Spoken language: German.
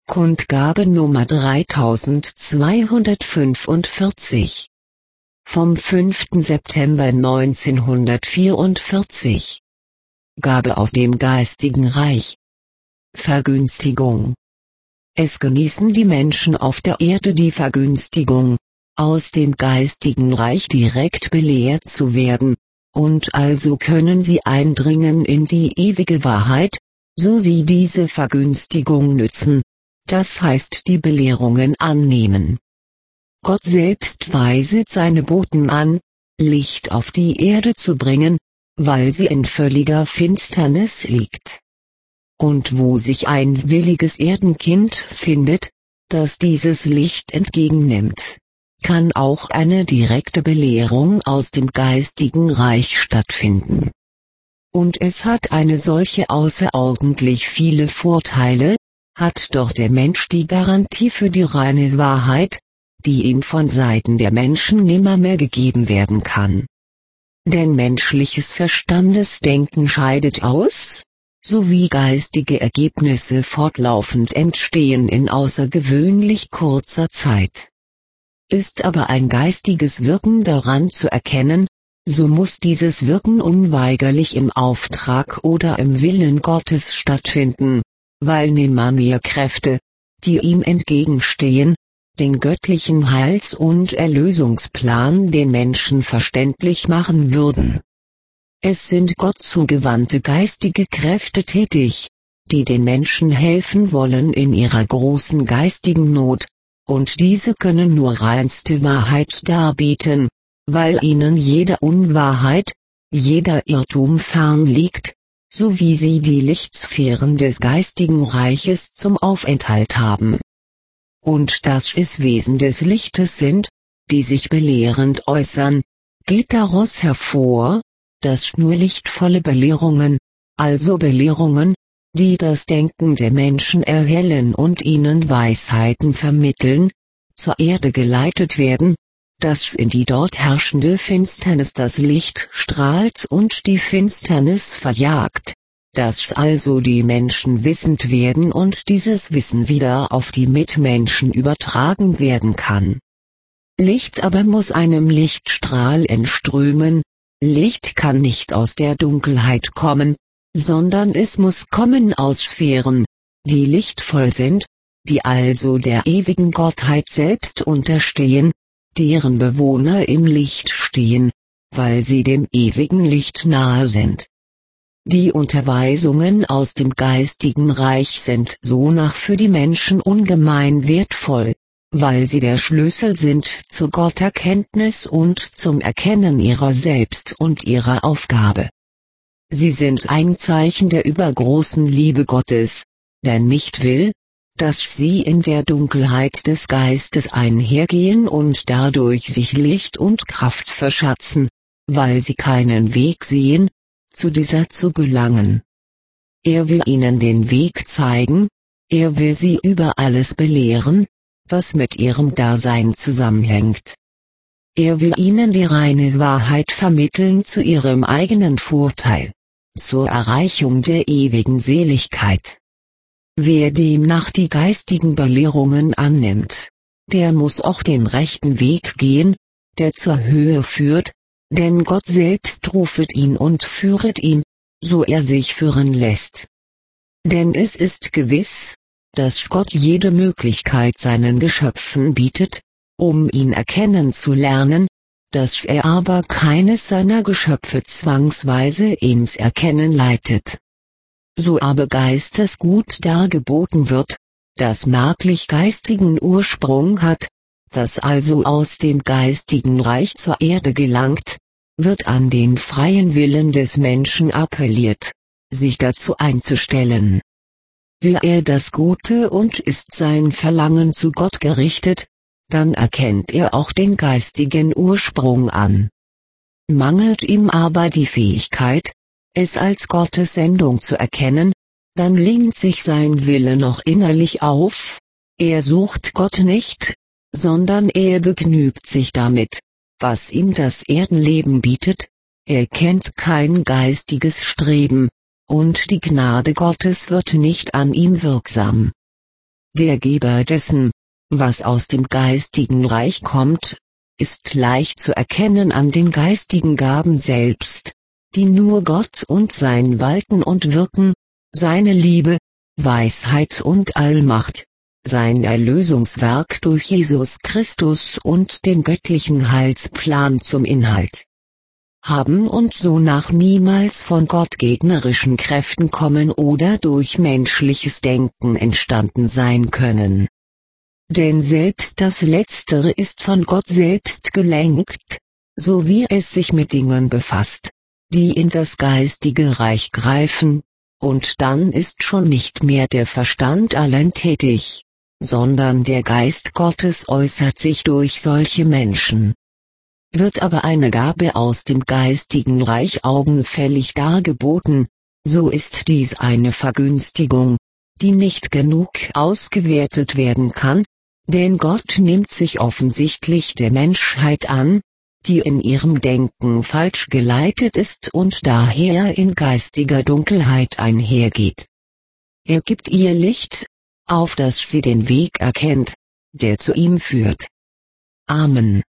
Kundgabe Nummer 3245. Vom 5. September 1944. Gabe aus dem geistigen Reich. Vergünstigung. Es genießen die Menschen auf der Erde die Vergünstigung, aus dem geistigen Reich direkt belehrt zu werden, und also können sie eindringen in die ewige Wahrheit, so sie diese Vergünstigung nützen, das heißt die Belehrungen annehmen. Gott selbst weiset seine Boten an, Licht auf die Erde zu bringen, weil sie in völliger Finsternis liegt. Und wo sich ein williges Erdenkind findet, das dieses Licht entgegennimmt, kann auch eine direkte Belehrung aus dem geistigen Reich stattfinden. Und es hat eine solche außerordentlich viele Vorteile, hat doch der Mensch die Garantie für die reine Wahrheit, die ihm von Seiten der Menschen nimmermehr gegeben werden kann. Denn menschliches Verstandesdenken scheidet aus, sowie geistige Ergebnisse fortlaufend entstehen in außergewöhnlich kurzer Zeit. Ist aber ein geistiges Wirken daran zu erkennen, so muss dieses Wirken unweigerlich im Auftrag oder im Willen Gottes stattfinden, weil nimmermehr Kräfte, die ihm entgegenstehen, den göttlichen Heils- und Erlösungsplan den Menschen verständlich machen würden. Es sind Gott zugewandte geistige Kräfte tätig, die den Menschen helfen wollen in ihrer großen geistigen Not, und diese können nur reinste Wahrheit darbieten, weil ihnen jede Unwahrheit, jeder Irrtum fern liegt, so wie sie die Lichtsphären des geistigen Reiches zum Aufenthalt haben. Und dass es Wesen des Lichtes sind, die sich belehrend äußern, geht daraus hervor, dass nur lichtvolle Belehrungen, also Belehrungen, die das Denken der Menschen erhellen und ihnen Weisheiten vermitteln, zur Erde geleitet werden, dass in die dort herrschende Finsternis das Licht strahlt und die Finsternis verjagt, dass also die Menschen wissend werden und dieses Wissen wieder auf die Mitmenschen übertragen werden kann. Licht aber muss einem Lichtstrahl entströmen, Licht kann nicht aus der Dunkelheit kommen, sondern es muss kommen aus Sphären, die lichtvoll sind, die also der ewigen Gottheit selbst unterstehen, deren Bewohner im Licht stehen, weil sie dem ewigen Licht nahe sind. Die Unterweisungen aus dem geistigen Reich sind sonach für die Menschen ungemein wertvoll, weil sie der Schlüssel sind zur Gotterkenntnis und zum Erkennen ihrer selbst und ihrer Aufgabe. Sie sind ein Zeichen der übergroßen Liebe Gottes, der nicht will, dass sie in der Dunkelheit des Geistes einhergehen und dadurch sich Licht und Kraft verschatzen, weil sie keinen Weg sehen, zu dieser zu gelangen. Er will ihnen den Weg zeigen, er will sie über alles belehren, was mit ihrem Dasein zusammenhängt. Er will ihnen die reine Wahrheit vermitteln zu ihrem eigenen Vorteil, zur Erreichung der ewigen Seligkeit. Wer demnach die geistigen Belehrungen annimmt, der muss auch den rechten Weg gehen, der zur Höhe führt, denn Gott selbst rufet ihn und führet ihn, so er sich führen lässt. Denn es ist gewiss, dass Gott jede Möglichkeit seinen Geschöpfen bietet, um ihn erkennen zu lernen, dass er aber keines seiner Geschöpfe zwangsweise ins Erkennen leitet. So aber Geistesgut dargeboten wird, das merklich geistigen Ursprung hat, das also aus dem geistigen Reich zur Erde gelangt, wird an den freien Willen des Menschen appelliert, sich dazu einzustellen. Will er das Gute und ist sein Verlangen zu Gott gerichtet, dann erkennt er auch den geistigen Ursprung an. Mangelt ihm aber die Fähigkeit, es als Gottes Sendung zu erkennen, dann lehnt sich sein Wille noch innerlich auf, er sucht Gott nicht, sondern er begnügt sich damit, was ihm das Erdenleben bietet, er kennt kein geistiges Streben, und die Gnade Gottes wird nicht an ihm wirksam. Der Geber dessen, was aus dem geistigen Reich kommt, ist leicht zu erkennen an den geistigen Gaben selbst, die nur Gott und sein Walten und Wirken, seine Liebe, Weisheit und Allmacht, sein Erlösungswerk durch Jesus Christus und den göttlichen Heilsplan zum Inhalt haben und sonach niemals von gottgegnerischen Kräften kommen oder durch menschliches Denken entstanden sein können. Denn selbst das Letztere ist von Gott selbst gelenkt, so wie es sich mit Dingen befasst, die in das geistige Reich greifen, und dann ist schon nicht mehr der Verstand allein tätig, sondern der Geist Gottes äußert sich durch solche Menschen. Wird aber eine Gabe aus dem geistigen Reich augenfällig dargeboten, so ist dies eine Vergünstigung, die nicht genug ausgewertet werden kann, denn Gott nimmt sich offensichtlich der Menschheit an, die in ihrem Denken falsch geleitet ist und daher in geistiger Dunkelheit einhergeht. Er gibt ihr Licht, auf das sie den Weg erkennt, der zu ihm führt. Amen.